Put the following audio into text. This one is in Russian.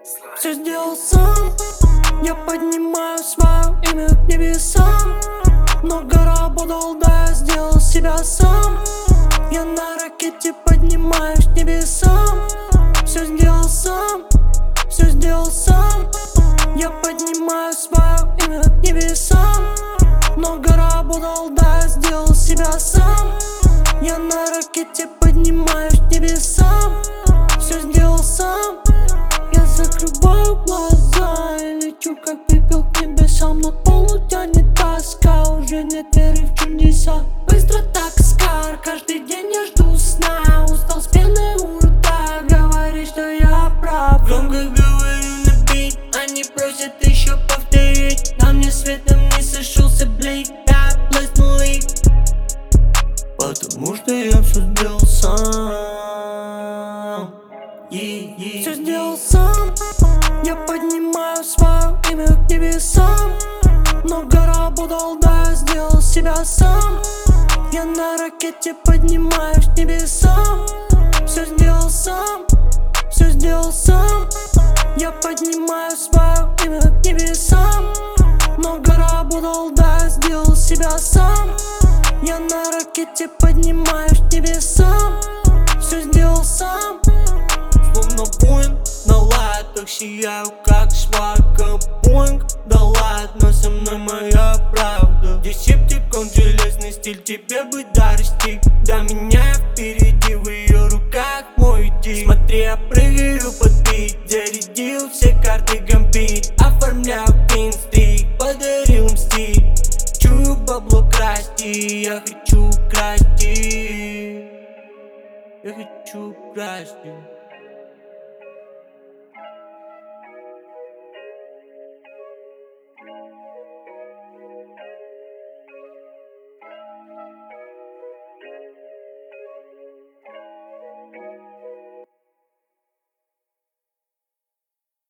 Все сделал сам. Я поднимаю свое имя к небесам. Много работал, да, я сделал себя сам. Я на ракете поднимаюсь к небесам. Все сделал сам, все сделал сам. Я поднимаю свое имя к небесам. Много работал, да, я сделал себя сам. Я на ракете поднимаюсь к небесам. Все сделал сам. Я закрываю глаза и лечу как пепел к небесам. Но полу тянет тоска, уже нет веры в чудеса. Быстро так скар, каждый день я жду сна. Устал с пеной у рта, говорит, что я прав. Громко говорю на бит, они просят еще повторить. На мне светом не сошелся блик, я блеснул их. Потому что я все сделал сам. Все сделал сам. Я поднимаю свое имя к небесам. Много работал, да, я сделал себя сам. Я на ракете поднимаюсь к небесам. Все сделал сам, все сделал сам. Я поднимаю свое имя к небесам. Много работал, да, я сделал себя сам. Я на ракете поднимаюсь к небесам. Все сделал сам. Словно Боинг на лайтах, сияю как свайка. Боинг, да ладно, со мной моя правда. Десептикон, железный стиль, тебе бы дорасти. До меня впереди, в ее руках мой дик. Смотри, я прыгаю под бит, зарядил все карты гамбит. Оформляю пин-стрик, подарил им стиль. Чую бабло красти, я хочу красти. Я хочу красти.